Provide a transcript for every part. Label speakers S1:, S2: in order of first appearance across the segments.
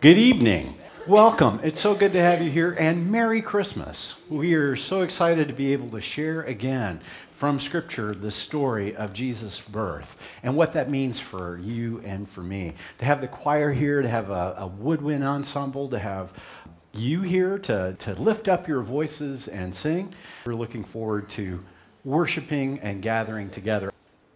S1: Good evening. Welcome. It's so good to have you here, and Merry Christmas. We are so excited to be able to share again from Scripture the story of Jesus' birth and what that means for you and for me. To have the choir here, to have a woodwind ensemble, to have you here to lift up your voices and sing. We're looking forward to worshiping and gathering together.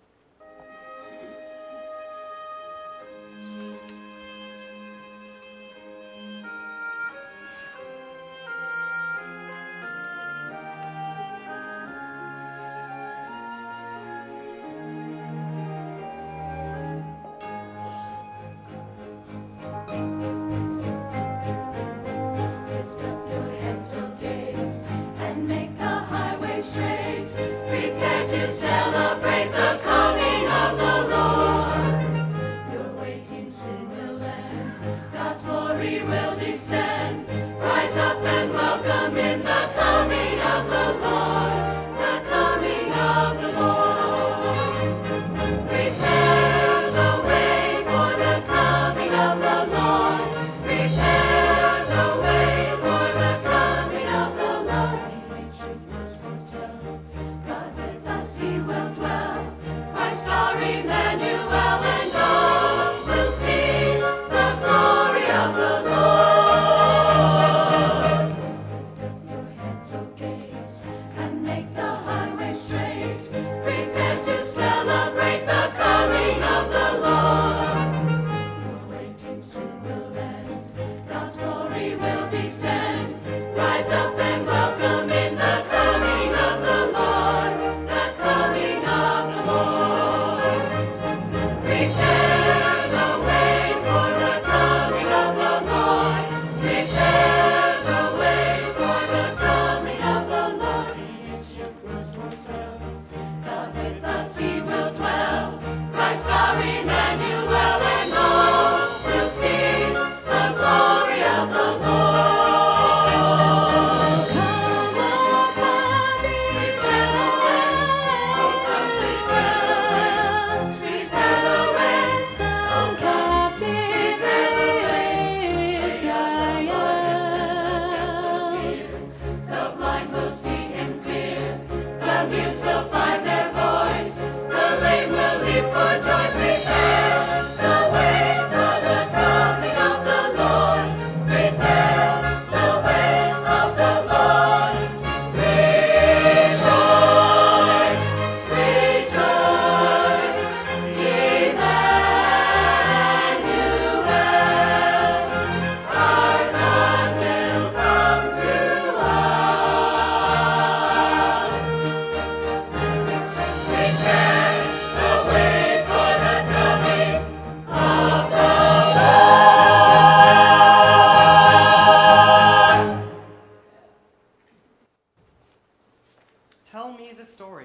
S2: Tell me the story.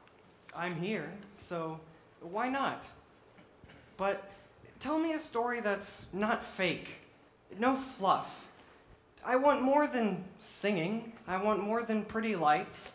S2: I'm here, so why not? But tell me a story that's not fake, no fluff. I want more than singing. I want more than pretty lights.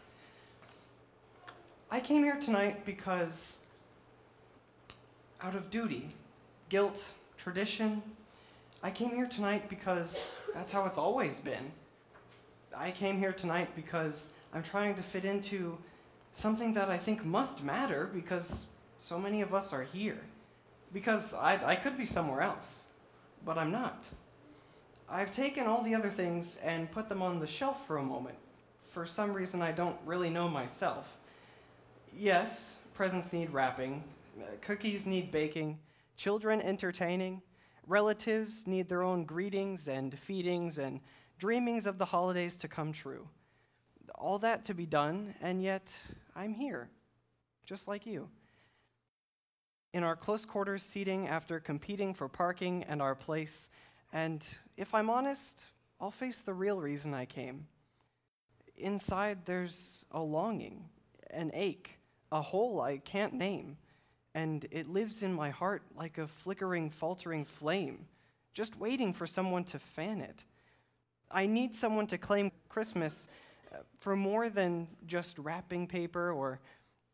S2: I came here tonight because, out of duty, guilt, tradition, I came here tonight because that's how it's always been. I came here tonight because I'm trying to fit into something that I think must matter because so many of us are here. Because I could be somewhere else, but I'm not. I've taken all the other things and put them on the shelf for a moment. For some reason I don't really know myself. Yes, presents need wrapping, cookies need baking, children entertaining, relatives need their own greetings and feedings and dreamings of the holidays to come true. All that to be done, and yet I'm here, just like you. In our close quarters seating after competing for parking and our place, and if I'm honest, I'll face the real reason I came. Inside there's a longing, an ache, a hole I can't name, and it lives in my heart like a flickering, faltering flame, just waiting for someone to fan it. I need someone to claim Christmas for more than just wrapping paper or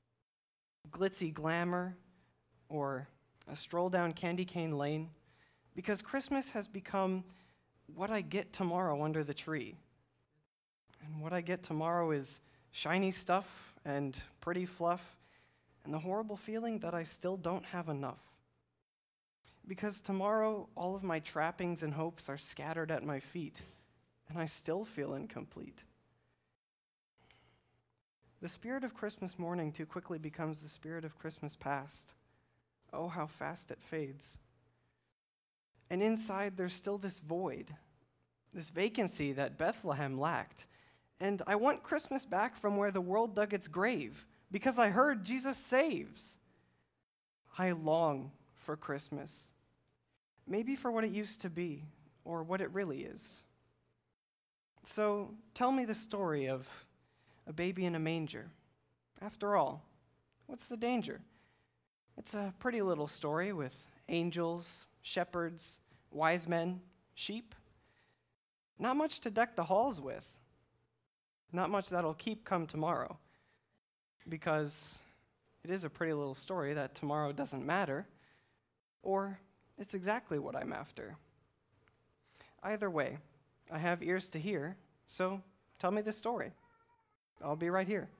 S2: glitzy glamour or a stroll down candy cane lane. because Christmas has become what I get tomorrow under the tree. And what I get tomorrow is shiny stuff and pretty fluff and the horrible feeling that I still don't have enough. Because tomorrow, all of my trappings and hopes are scattered at my feet, and I still feel incomplete. The spirit of Christmas morning too quickly becomes the spirit of Christmas past. Oh, how fast it fades. And inside, there's still this void, this vacancy that Bethlehem lacked. And I want Christmas back from where the world dug its grave, because I heard Jesus saves. I long for Christmas. Maybe for what it used to be, or what it really is. So tell me the story of a baby in a manger. After all, what's the danger? It's a pretty little story with angels, shepherds, wise men, sheep. Not much to deck the halls with. Not much that'll keep come tomorrow. Because it is a pretty little story that tomorrow doesn't matter. Or it's exactly what I'm after. Either way, I have ears to hear, so tell me the story. I'll be right here.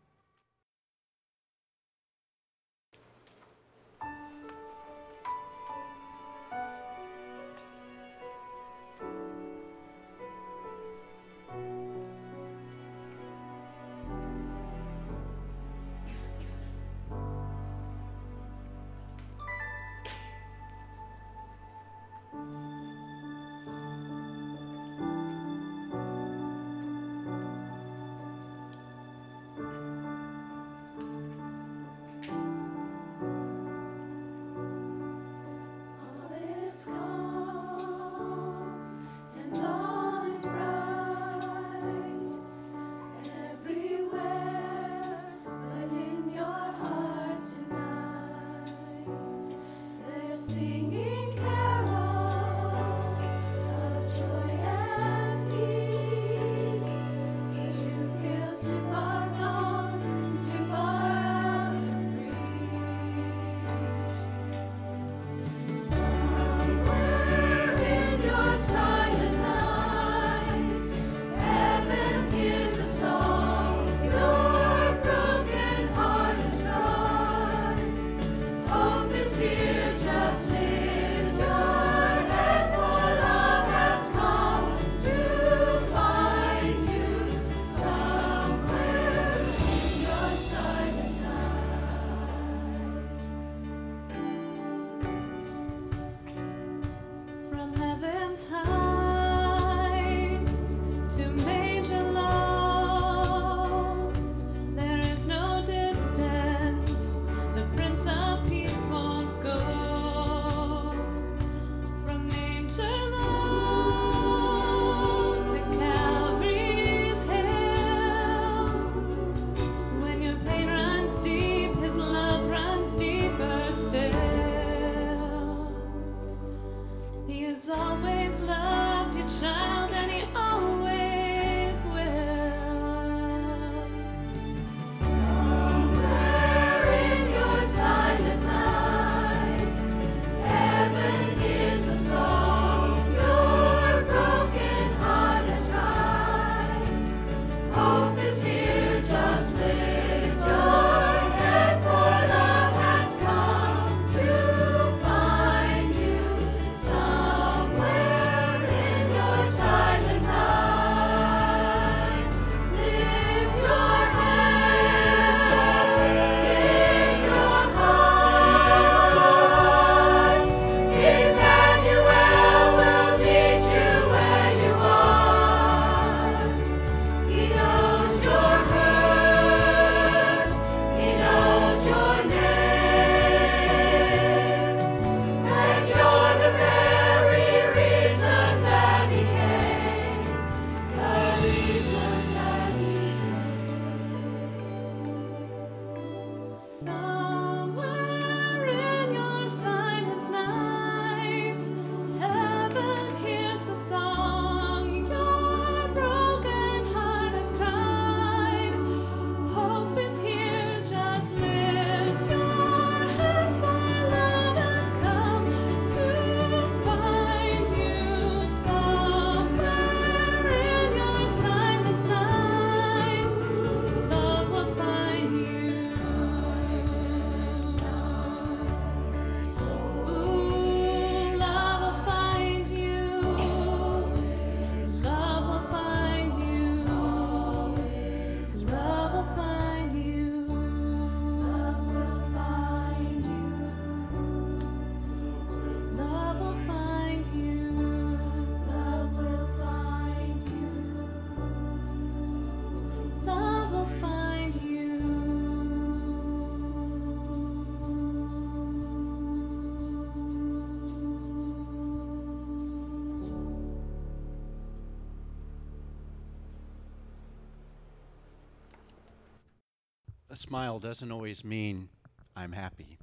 S1: smile doesn't always mean I'm happy.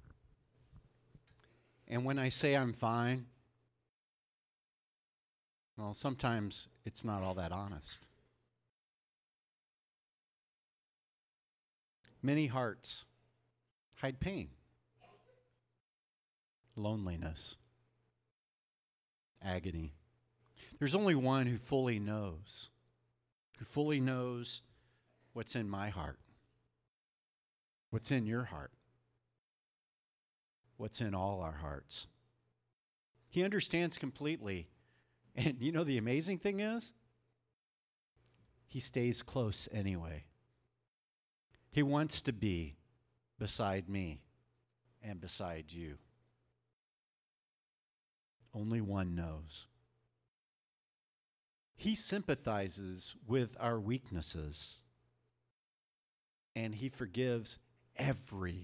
S1: And when I say I'm fine, well, sometimes it's not all that honest. Many hearts hide pain, loneliness, agony. There's only one who fully knows what's in my heart, what's in your heart, what's in all our hearts. He understands completely. And you know the amazing thing is, he stays close anyway. He wants to be beside me and beside you. Only one knows. He sympathizes with our weaknesses, and he forgives everything.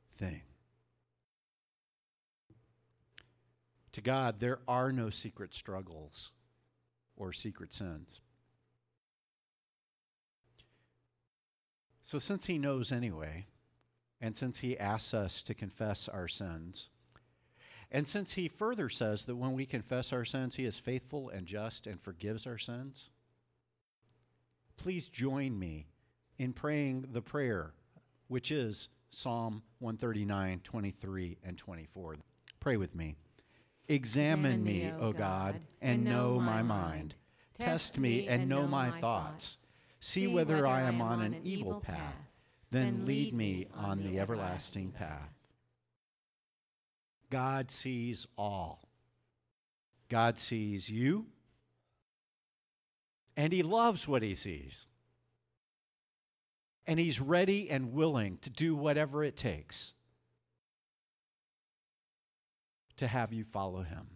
S1: To God, there are no secret struggles or secret sins. So since he knows anyway, and since he asks us to confess our sins, and since he further says that when we confess our sins, he is faithful and just and forgives our sins, please join me in praying the prayer, which is Psalm 139, 23, and 24. Pray with me. Examine me, O God, and know my mind. Test me and know my thoughts. See whether I am on an evil path. Then lead me on the everlasting path. God sees all. God sees you, and he loves what he sees. And he's ready and willing to do whatever it takes to have you follow him,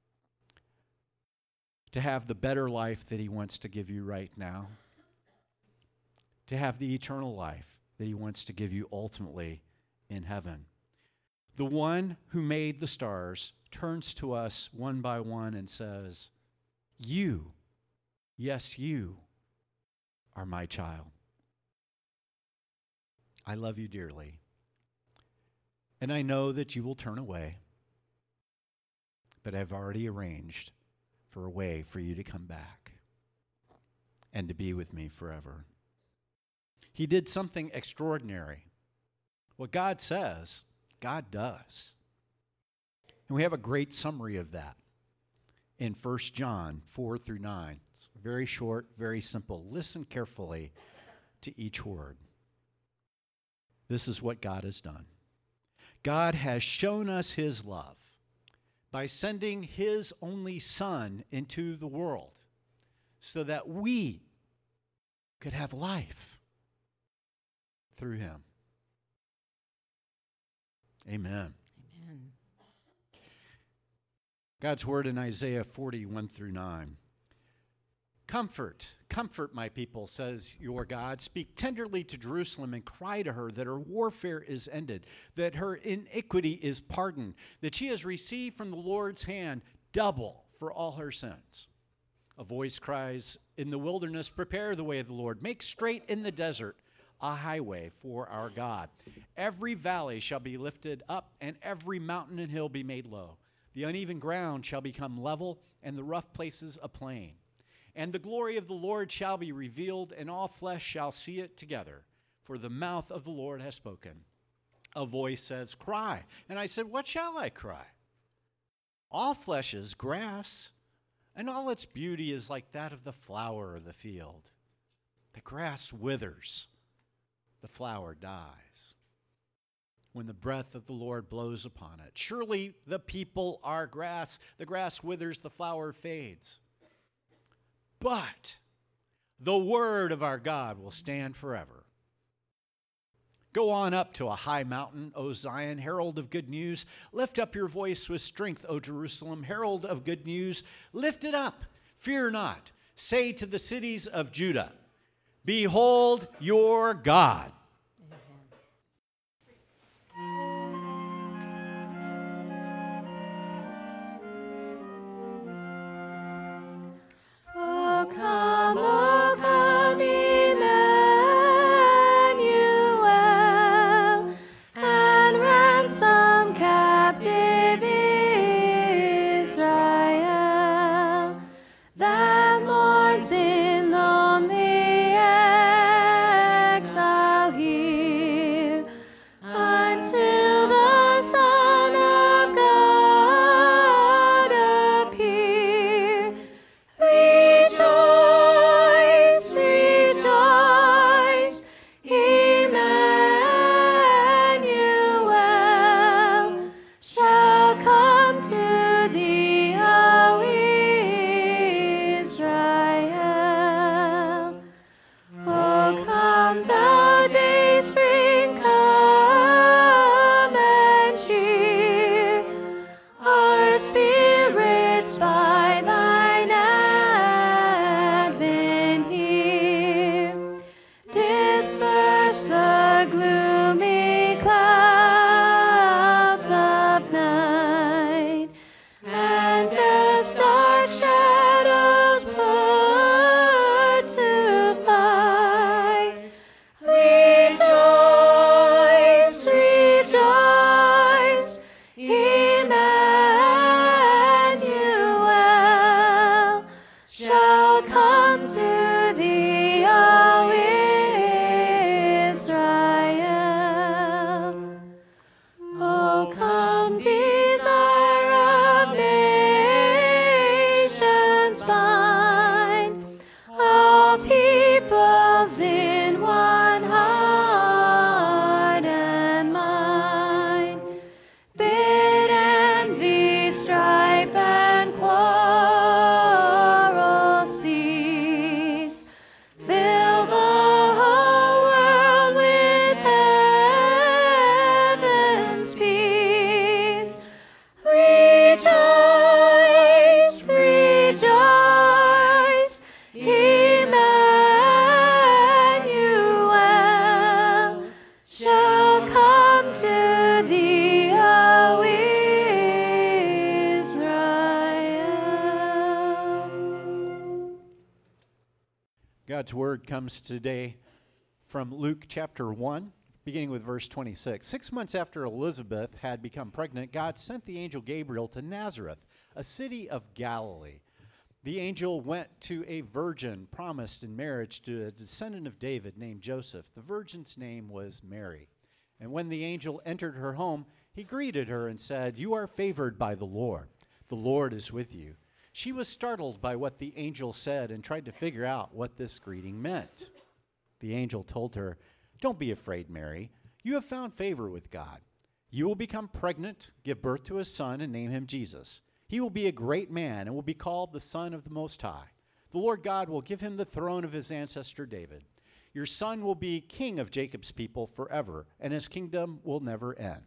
S1: to have the better life that he wants to give you right now, to have the eternal life that he wants to give you ultimately in heaven. The one who made the stars turns to us one by one and says, you, yes, you are my child. I love you dearly, and I know that you will turn away, but I've already arranged for a way for you to come back and to be with me forever. He did something extraordinary. What God says, God does. And we have a great summary of that in 1 John 4 through 9. It's very short, very simple. Listen carefully to each word. This is what God has done. God has shown us his love by sending his only Son into the world so that we could have life through him. Amen.
S3: Amen.
S1: God's word in Isaiah 41 through 9. Comfort, comfort my people, says your God. Speak tenderly to Jerusalem and cry to her that her warfare is ended, that her iniquity is pardoned, that she has received from the Lord's hand double for all her sins. A voice cries in the wilderness, prepare the way of the Lord. Make straight in the desert a highway for our God. Every valley shall be lifted up, and every mountain and hill be made low. The uneven ground shall become level, and the rough places a plain. And the glory of the Lord shall be revealed, and all flesh shall see it together, for the mouth of the Lord has spoken. A voice says, cry. And I said, what shall I cry? All flesh is grass, and all its beauty is like that of the flower of the field. The grass withers, the flower dies, when the breath of the Lord blows upon it. Surely the people are grass. The grass withers, the flower fades. But the word of our God will stand forever. Go on up to a high mountain, O Zion, herald of good news. Lift up your voice with strength, O Jerusalem, herald of good news. Lift it up, fear not. Say to the cities of Judah, behold your God.
S3: O come, Emmanuel.
S1: God's word comes today from Luke chapter 1, beginning with verse 26. 6 months after Elizabeth had become pregnant, God sent the angel Gabriel to Nazareth, a city of Galilee. The angel went to a virgin promised in marriage to a descendant of David named Joseph. The virgin's name was Mary. And when the angel entered her home, he greeted her and said, "You are favored by the Lord. The Lord is with you." She was startled by what the angel said and tried to figure out what this greeting meant. The angel told her, "Don't be afraid, Mary. You have found favor with God. You will become pregnant, give birth to a son, and name him Jesus. He will be a great man and will be called the Son of the Most High. The Lord God will give him the throne of his ancestor David. Your son will be king of Jacob's people forever, and his kingdom will never end."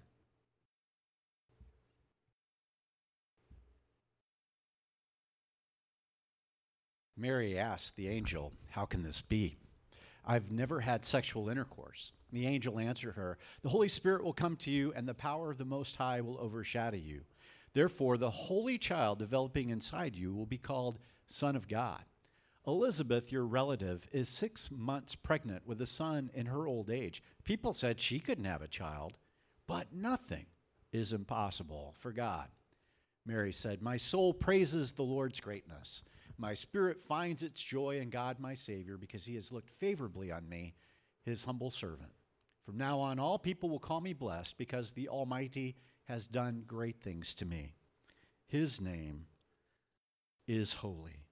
S1: Mary asked the angel, "How can this be? I've never had sexual intercourse." The angel answered her, "The Holy Spirit will come to you, and the power of the Most High will overshadow you. Therefore, the holy child developing inside you will be called Son of God. Elizabeth, your relative, is 6 months pregnant with a son in her old age. People said she couldn't have a child, but nothing is impossible for God." Mary said, "My soul praises the Lord's greatness. My spirit finds its joy in God my Savior, because he has looked favorably on me, his humble servant. From now on, all people will call me blessed, because the Almighty has done great things to me. His name is holy."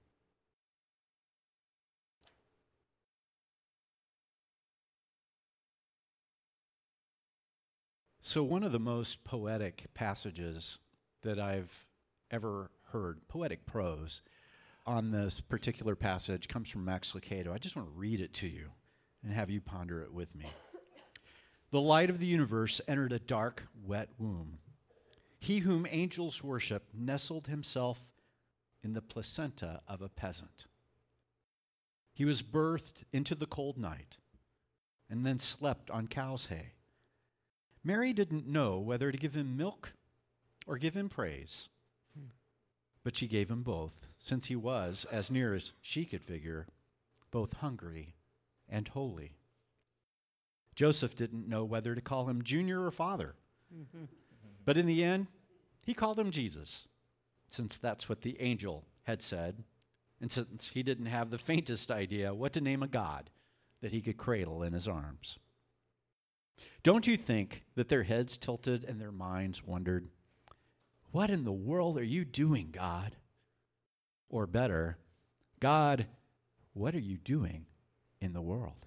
S1: So one of the most poetic passages that I've ever heard, poetic prose, on this particular passage comes from Max Lucado. I just want to read it to you and have you ponder it with me. "The light of the universe entered a dark, wet womb. He whom angels worship nestled himself in the placenta of a peasant. He was birthed into the cold night and then slept on cow's hay. Mary didn't know whether to give him milk or give him praise. But she gave him both, since he was, as near as she could figure, both hungry and holy. Joseph didn't know whether to call him Junior or Father. But in the end, he called him Jesus, since that's what the angel had said, and since he didn't have the faintest idea what to name a God that he could cradle in his arms. Don't you think that their heads tilted and their minds wondered, "What in the world are you doing, God?" Or better, "God, what are you doing in the world?"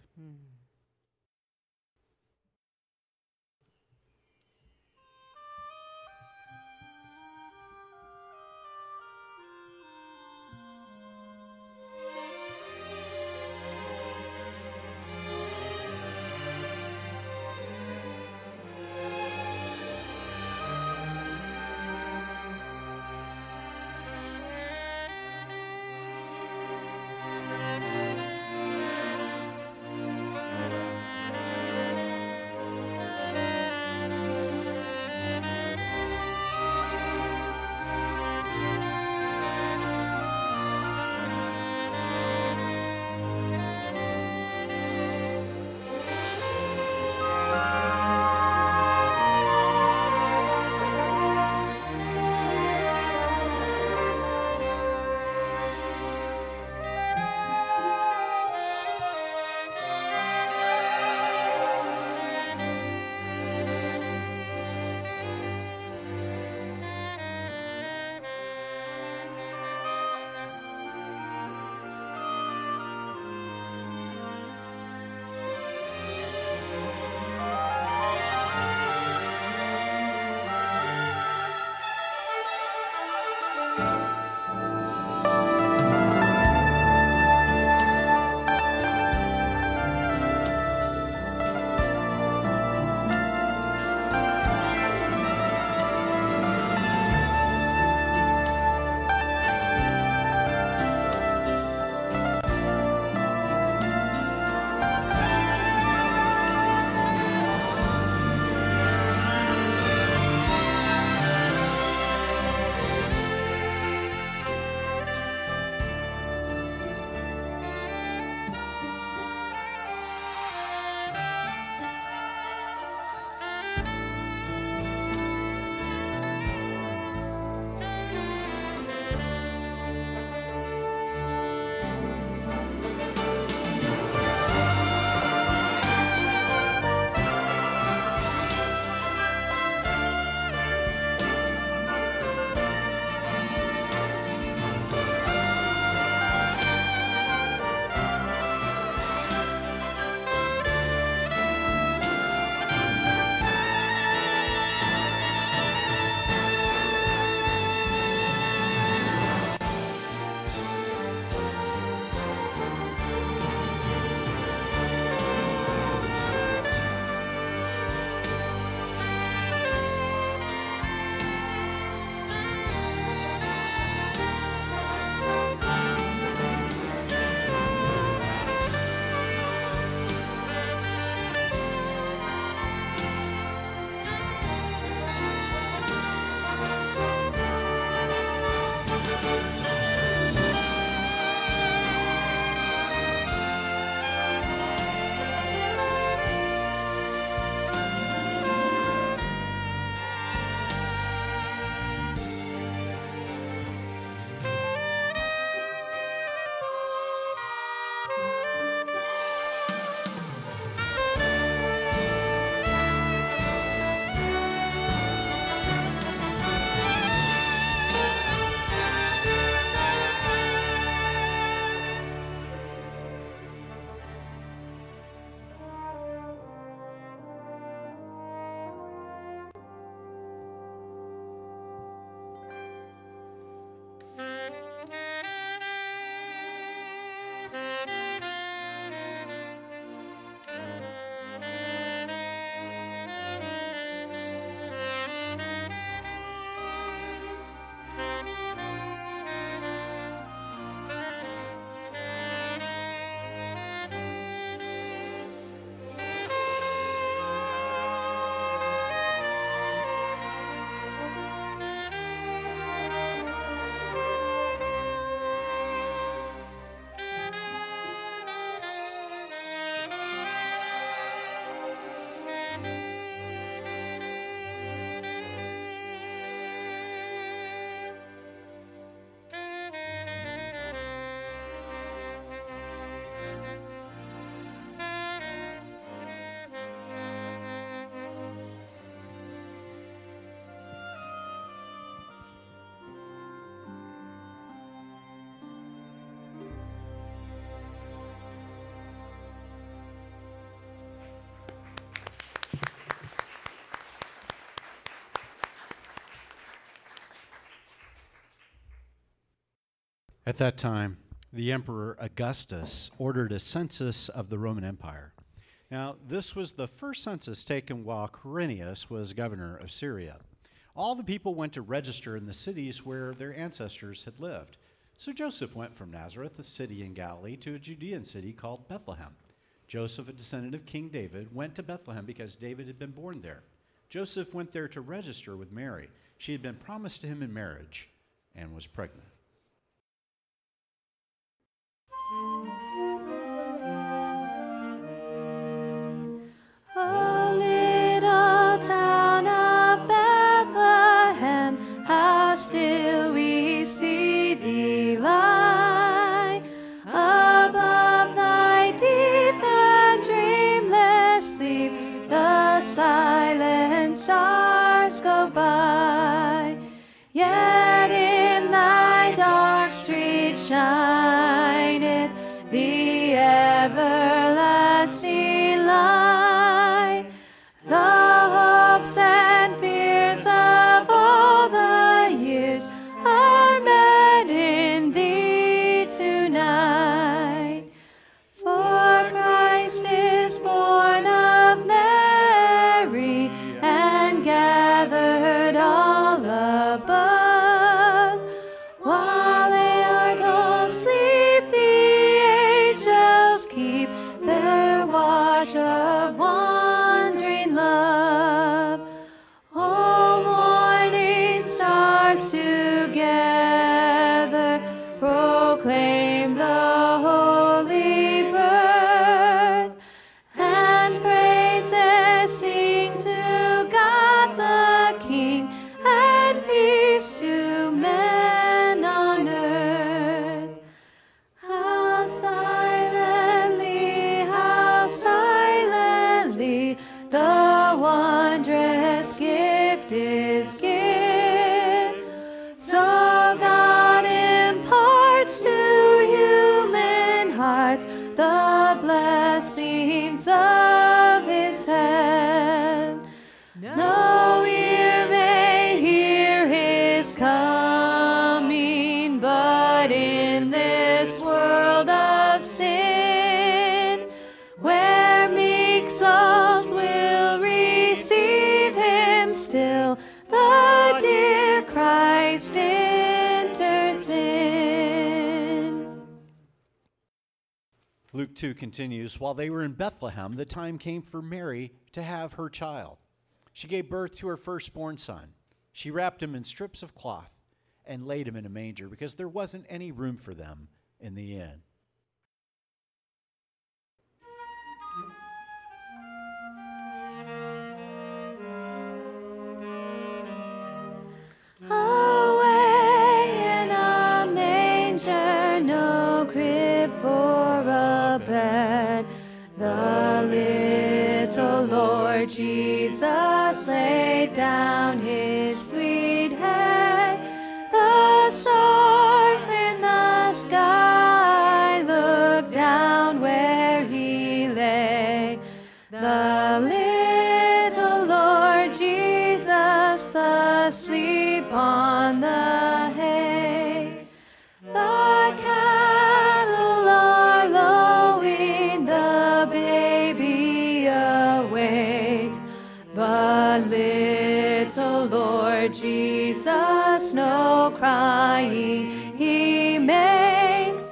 S1: At that time, the Emperor Augustus ordered a census of the Roman Empire. Now, this was the first census taken while Quirinius was governor of Syria. All the people went to register in the cities where their ancestors had lived. So Joseph went from Nazareth, a city in Galilee, to a Judean city called Bethlehem. Joseph, a descendant of King David, went to Bethlehem because David had been born there. Joseph went there to register with Mary. She had been promised to him in marriage and was pregnant.
S3: O little town of Bethlehem, how still we see thee lie. Above thy deep and dreamless sleep, the silent stars go by. Yet in thy dark street shineth the everlasting light. The hopes and fears of all the years are met in thee tonight. For Christ is born of Mary and gathered all above. While they are all asleep, the angels keep their watch of wandering love. O morning stars together proclaim the holy birth, and praises sing to God the King, and peace to men on earth. How silently the wondrous gift is given. So God imparts to human hearts the blessings of his hand. No ear may hear his coming, but in this world of sin, where meek souls will receive him still, the dear Christ enters in.
S1: Luke 2 continues, while they were in Bethlehem, the time came for Mary to have her child. She gave birth to her firstborn son. She wrapped him in strips of cloth and laid him in a manger because there wasn't any room for them in the inn.
S3: Away in a manger, no crib for a bed, the little Lord Jesus laid down his sweet head. The stars in the sky looked down where he lay. The little Lord Jesus asleep on the hay. The cattle are lowing, the baby awaits, but little Lord Jesus no crying he makes.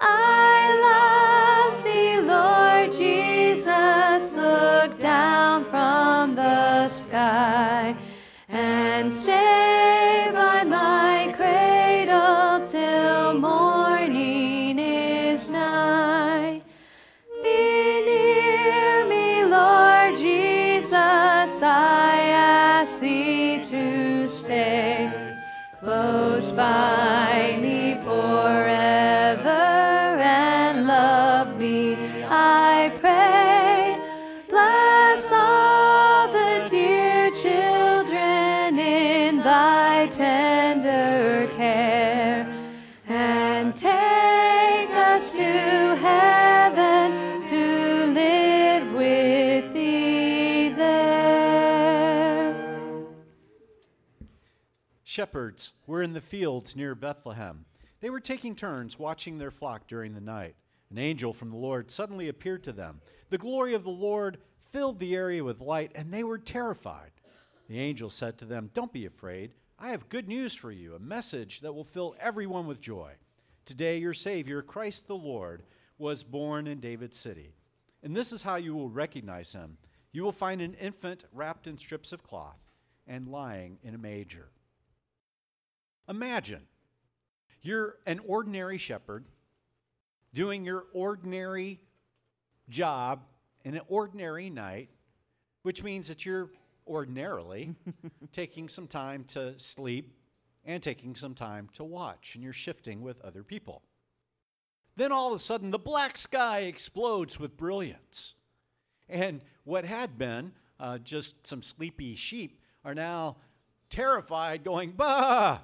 S3: I love thee, Lord Jesus, look down from the sky and stay by my cradle till morning is nigh. Be near me, Lord Jesus, I ask thee to stay close by me forever and love me, I pray. Bless all the dear children in thy tender care, and take us to heaven to live with thee there.
S1: Shepherds were in the fields near Bethlehem. They were taking turns watching their flock during the night. An angel from the Lord suddenly appeared to them. The glory of the Lord filled the area with light, and they were terrified. The angel said to them, "Don't be afraid. I have good news for you, a message that will fill everyone with joy. Today your Savior, Christ the Lord, was born in David's city. And this is how you will recognize him. You will find an infant wrapped in strips of cloth and lying in a manger." Imagine you're an ordinary shepherd doing your ordinary job in an ordinary night, which means that you're ordinarily taking some time to sleep and taking some time to watch, and you're shifting with other people. Then all of a sudden, the black sky explodes with brilliance. And what had been just some sleepy sheep are now terrified, going, "Bah!"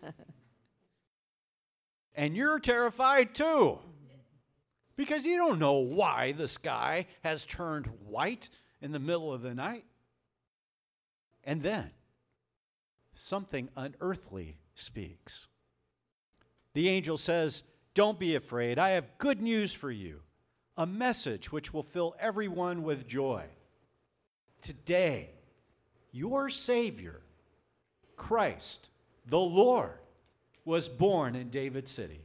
S1: And you're terrified too, because you don't know why the sky has turned white in the middle of the night. And then something unearthly speaks. The angel says, "Don't be afraid. I have good news for you, a message which will fill everyone with joy. Today, your Savior, Christ, the Lord, was born in David's city."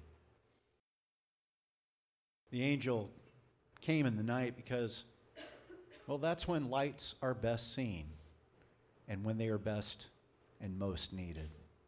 S1: The angel came in the night because, well, that's when lights are best seen and when they are best and most needed.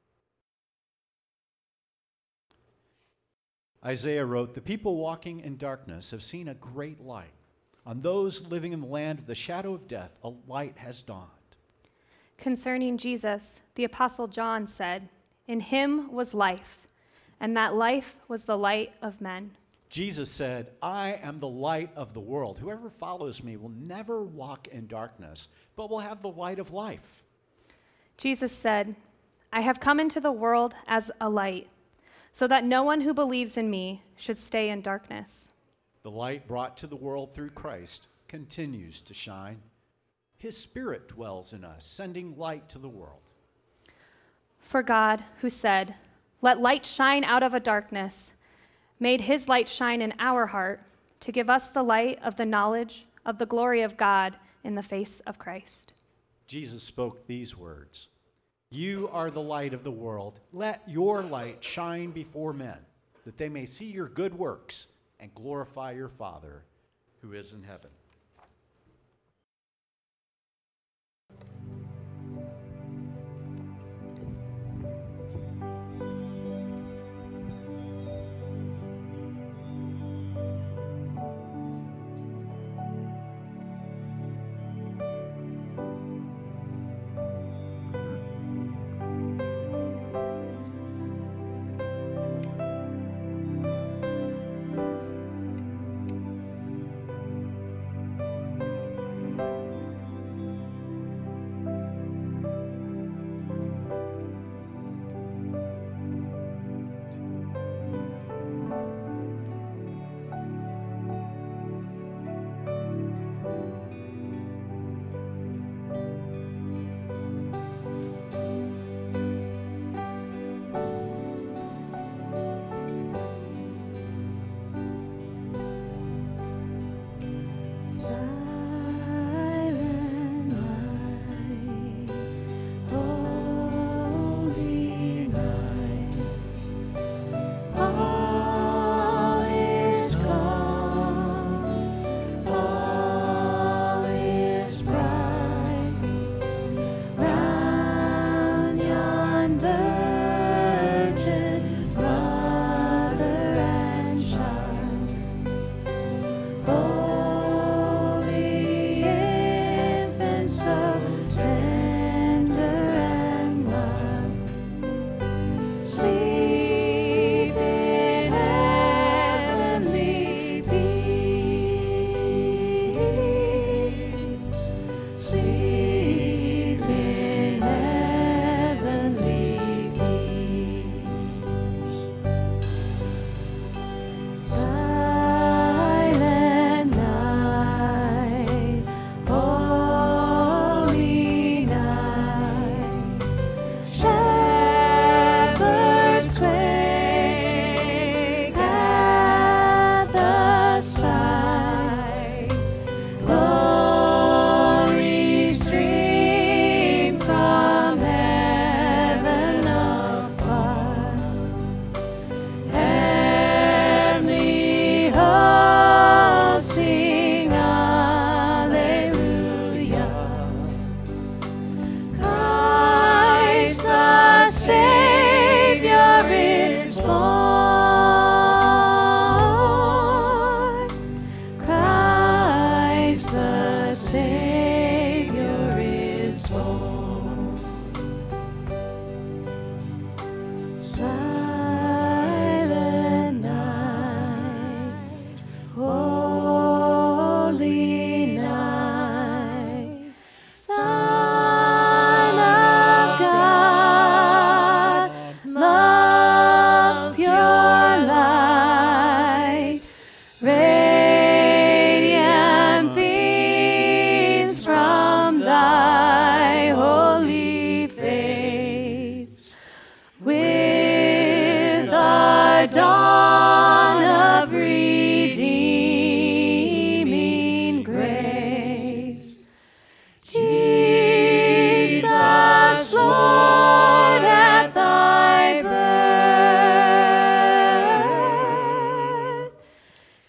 S1: Isaiah wrote, "The people walking in darkness have seen a great light. On those living in the land of the shadow of death, a light has dawned."
S3: Concerning Jesus, the Apostle John said, "In him was life, and that life was the light of men."
S1: Jesus said, "I am the light of the world. Whoever follows me will never walk in darkness, but will have the light of life."
S3: Jesus said, "I have come into the world as a light, so that no one who believes in me should stay in darkness."
S1: The light brought to the world through Christ continues to shine. His Spirit dwells in us, sending light to the world.
S3: For God, who said, "Let light shine out of a darkness," made his light shine in our heart to give us the light of the knowledge of the glory of God in the face of Christ.
S1: Jesus spoke these words, "You are the light of the world. Let your light shine before men, that they may see your good works and glorify your Father who is in heaven."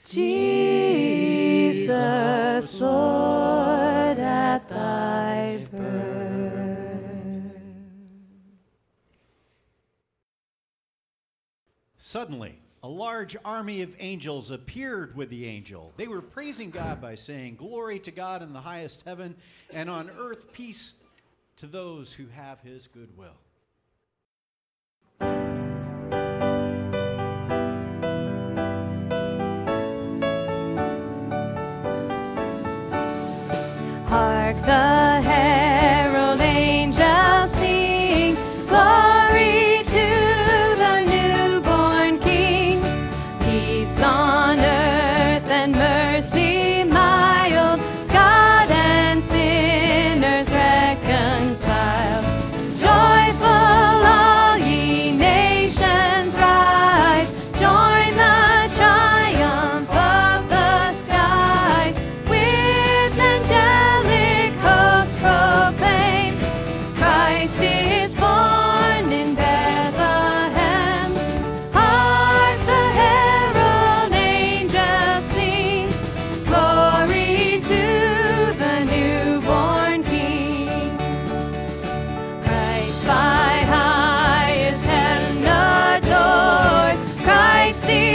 S3: Jesus, Lord, at thy birth.
S1: Suddenly, a large army of angels appeared with the angel. They were praising God by saying, "Glory to God in the highest heaven, and on earth peace to those who have his goodwill."
S3: Hark the herald angels sing, glory to the newborn King. Peace on earth and mercy mild, God and sinners reconciled. Joyful all ye nations rise, join the triumph of the skies. With angelic hosts proclaim, Christ is born in Bethlehem. Hark the herald angels sing, glory to the newborn King. Christ by highest heaven adored, Christ the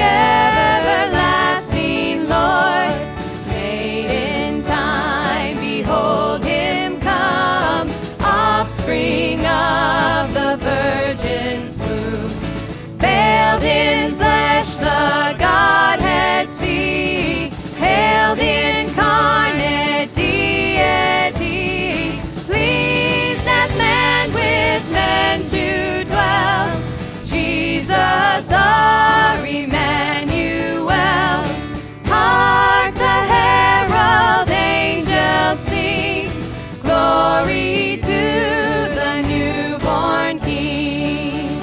S3: everlasting Lord. Late in time, behold him come, offspring of the Virgin's womb. Veiled in flesh, the Godhead see. Hail the incarnate deity, pleased as man with men to dwell. Jesus our Emmanuel. Hark the herald angels sing, glory to the newborn King.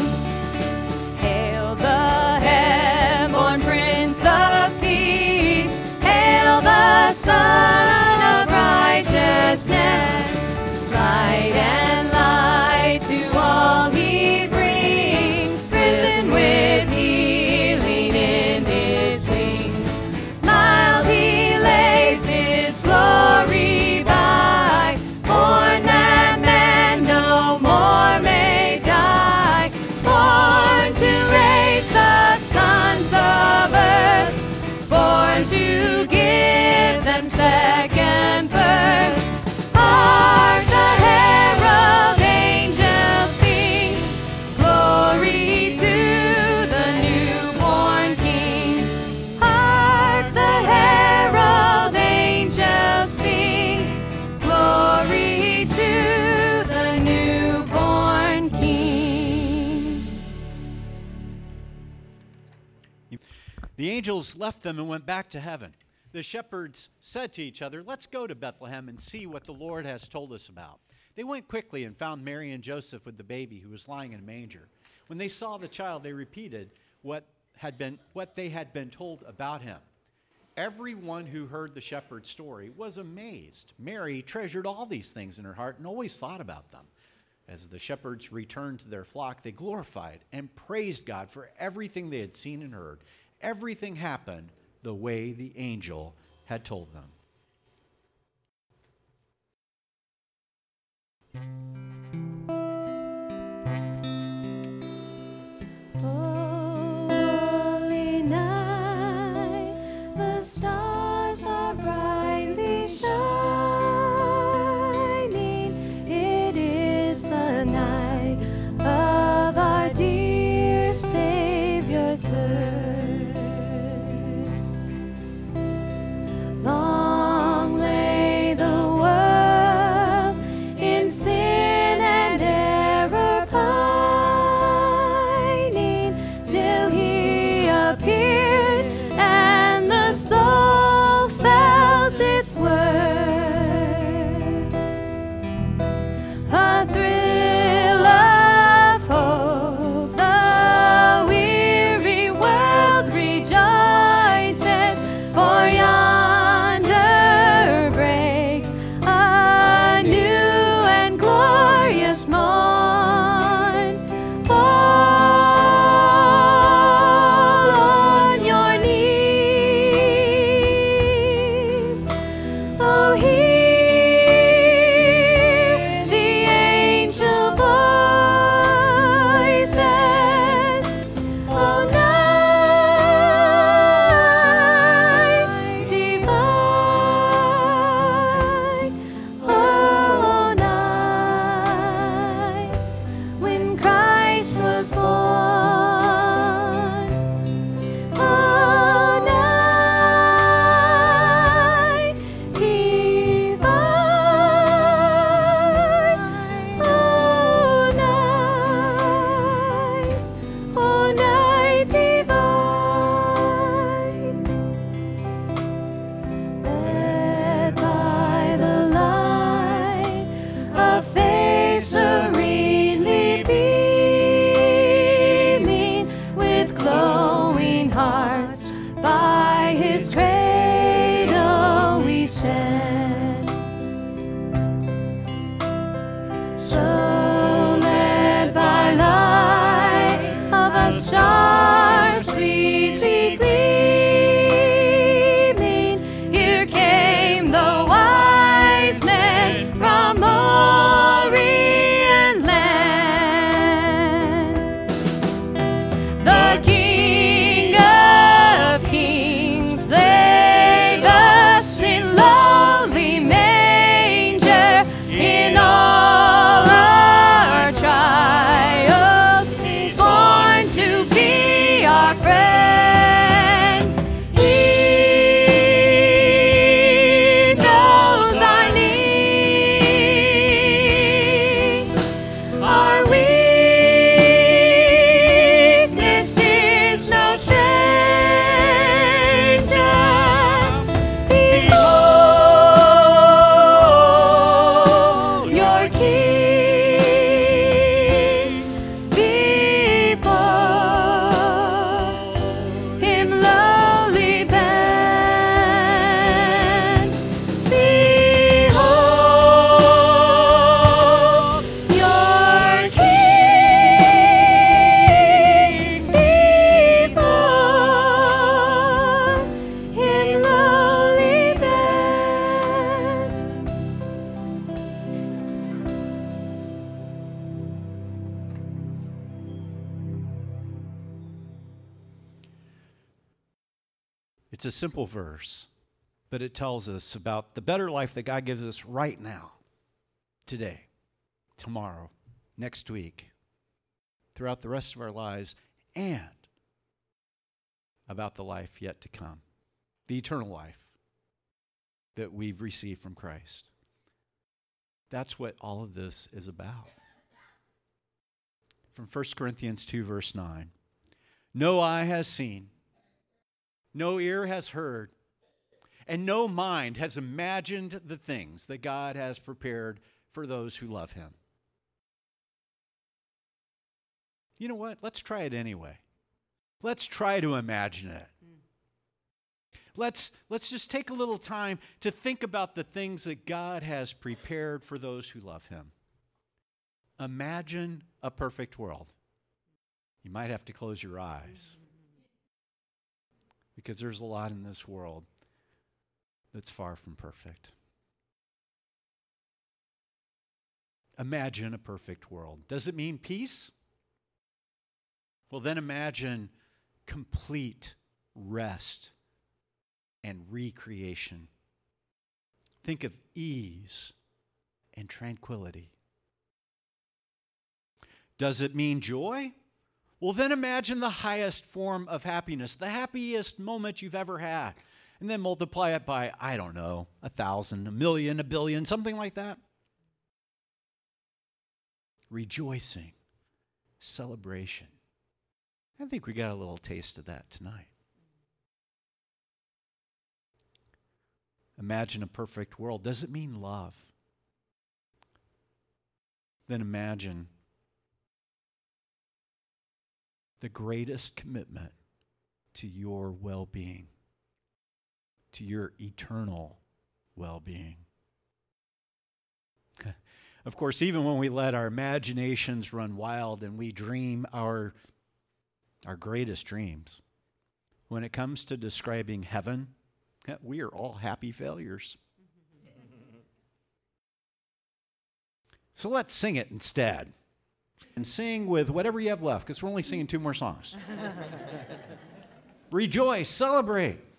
S3: Hail the heaven-born Prince of Peace, hail the Son of Righteousness. Light and light to all he brings, prison with healing in his wings. Mild he lays his glory by, born that man no more may die. Born to raise the sons of earth, born to give them second birth. Hark the herald angels sing, glory to the newborn King. Hark the herald angels sing, glory to the newborn King.
S1: The angels left them and went back to heaven. The shepherds said to each other, "Let's go to Bethlehem and see what the Lord has told us about." They went quickly and found Mary and Joseph with the baby who was lying in a manger. When they saw the child, they repeated what they had been told about him. Everyone who heard the shepherd's story was amazed. Mary treasured all these things in her heart and always thought about them. As the shepherds returned to their flock, they glorified and praised God for everything they had seen and heard. Everything happened the way the angel had told them.
S3: Holy night, the stars are brightly shining. It is the night of our dear Savior's birth. Long lay the world in sin
S1: It's a simple verse, but it tells us about the better life that God gives us right now, today, tomorrow, next week, throughout the rest of our lives, and about the life yet to come, the eternal life that we've received from Christ. That's what all of this is about. From 1 Corinthians 2, verse 9. No eye has seen, no ear has heard, and no mind has imagined the things that God has prepared for those who love him. You know what? Let's try it anyway. Let's try to imagine it. Let's just take a little time to think about the things that God has prepared for those who love him. Imagine a perfect world. You might have to close your eyes because there's a lot in this world that's far from perfect. Imagine a perfect world. Does it mean peace? Well, then imagine complete rest and recreation. Think of ease and tranquility. Does it mean joy? Well, then imagine the highest form of happiness, the happiest moment you've ever had, and then multiply it by, I don't know, 1,000, 1,000,000, 1,000,000,000, something like that. Rejoicing, celebration. I think we got a little taste of that tonight. Imagine a perfect world. Does it mean love? Then imagine the greatest commitment to your well-being, to your eternal well-being. Of course, even when we let our imaginations run wild and we dream our greatest dreams, when it comes to describing heaven, we are all happy failures. So let's sing it instead. And sing with whatever you have left, because we're only singing 2 more songs. Rejoice, celebrate.